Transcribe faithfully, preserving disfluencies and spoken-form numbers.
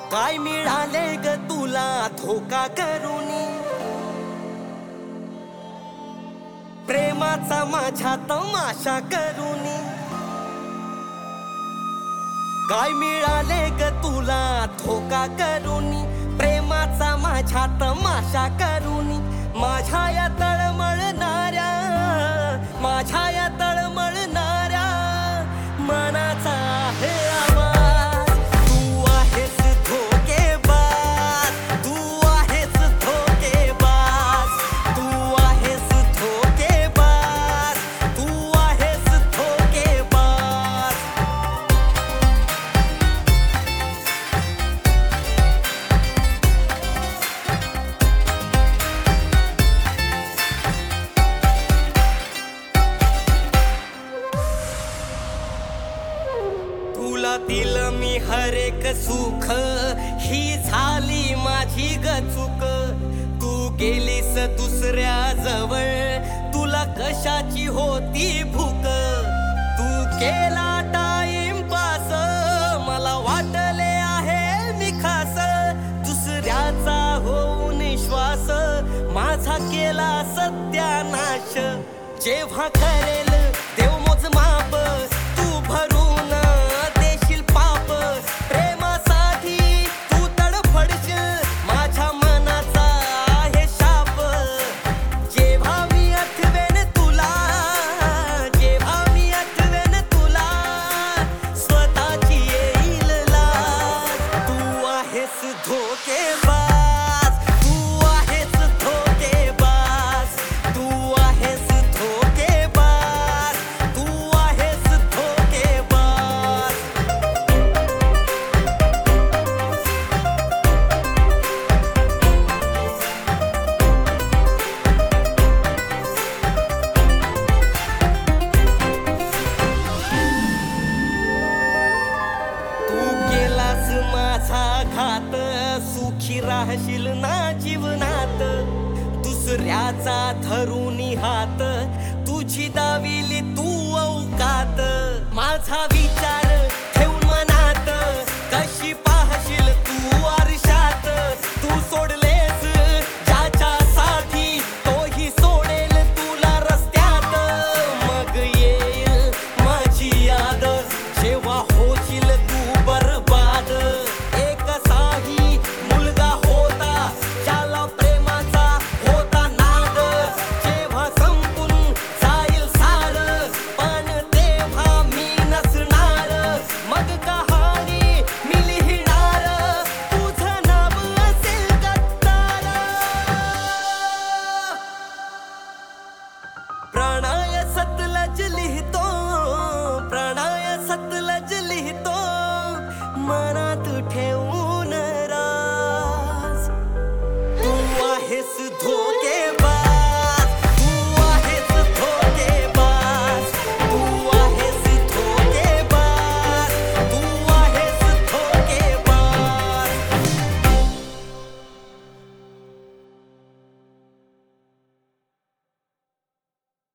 काय मिळाले ग तुला धोका करूनी, प्रेमाचा माझ्या तमाशा करूनी. काय मिळाले ग तुला धोका करूनी, प्रेमाचा माझ्या तमाशा करूनी. माझ्या या तळमळणाऱ्या, माझ्या या तळमळणाऱ्या मनाचा आहे आवाज. तू आहेस धोकेबाज, तू आहेस धोकेबाज, तू आहेस धोकेबाज, तू आहेस धोकेबाज. तुला दिलं मी हर एक सुख, ही झाली माझी गचूक. तू गेलीस दुसऱ्या जवळ, तुला कशाची होती भूक. तू केला टाइम पास, मला वाटले आहे मी खास. दुसऱ्याचा होऊन श्वास, माझा केला सत्यानाश. जेव्हा करेल देव मोजमाप, तू भरून देशील पाप. प्रेमासाठी तू तडफडशील, माझ्या मनाचा आहे शाप. जेव्हा मी आठवेन तुला, जेव्हा मी आठवेन तुला, स्वतःची येईल लाज. तू आहेस धोकेबाज, तू आहेस धोकेबाज, तू आहेस धोकेबाज, तू आहेस धोकेबाज. तू केलास माझा घात, सुखी राहशील ना जीवनात. दुसऱ्याचा धरूनी हात, तुझी दाविली तू अवकात. माझा विचार